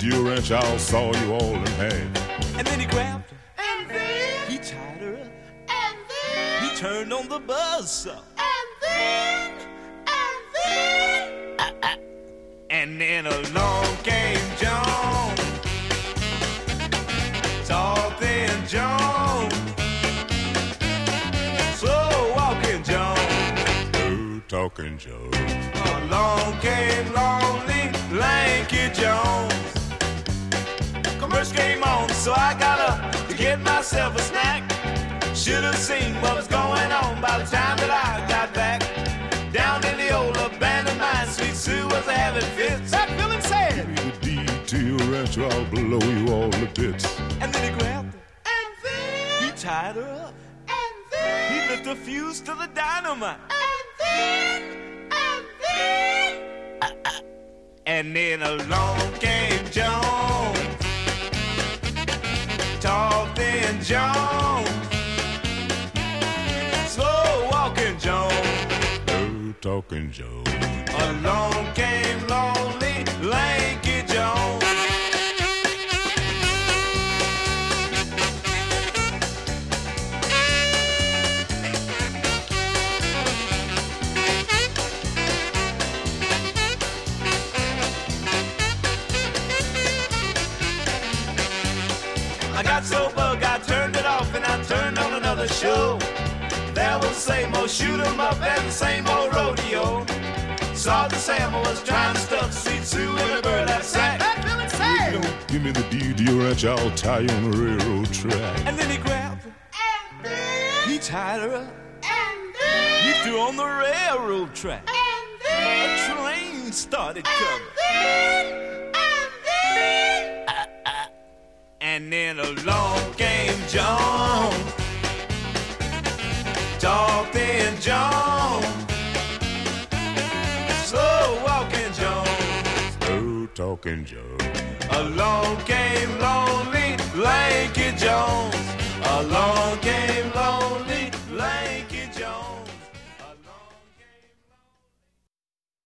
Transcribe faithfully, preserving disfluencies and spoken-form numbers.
your ranch, I saw you all in hand. And then he grabbed her. And then He tied her up. and then He turned on the buzzsaw. and then and then And then along came John, tall, thin John, slow walking John. No talking Joe. Along came lonely, lanky Jones. Commercial came on, so I got up to get myself a snack. Should have seen what was going on by the time that I got back. Down in the old abandoned mine, Sweet Sue was having fits. That feeling said. Give me the deed to your ranch, or I'll blow you all to bits. And then he grabbed her. and then He tied her up. and then He lit the fuse to the dynamite. and then and then And then along came Jones, tall, thin Jones, slow walking Jones. No talking Joe. Along came lonely, lanky Jones. I got so bug, I turned it off and I turned on another show. There was the same old shoot 'em up and the same old rodeo. Saw the Sam was trying to stuff Sweet Sue in a burlap sack. that feeling said. Give me the deed to your ranch, I'll tie you on the railroad track. And then he grabbed her, and then he tied her up, and then he threw on the railroad track. and A then train started and coming. then and then And then along came John, tall, thin John, slow walking John. No talking Joe. Along came lonely, lanky John.